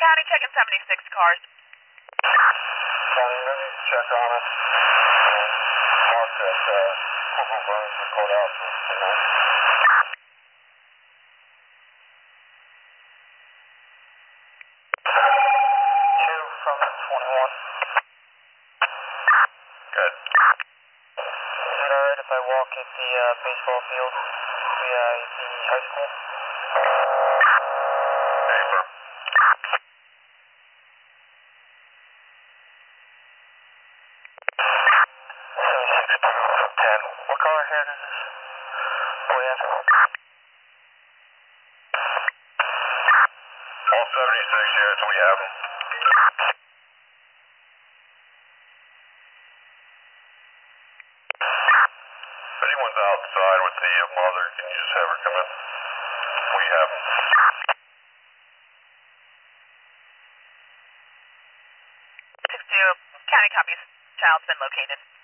County, checking 76 cars. County, let me check on it. Mark that Corporal Burns report out for tonight. 2 from 21. Good. Is it alright if I walk at the baseball field, the high school? Paper. 76 from 10. What color head is this? Oh, yeah. All 76 units, we have them. If anyone's outside with the mother, can you just have her come in? We have them. 6-2, County copies. Child's been located.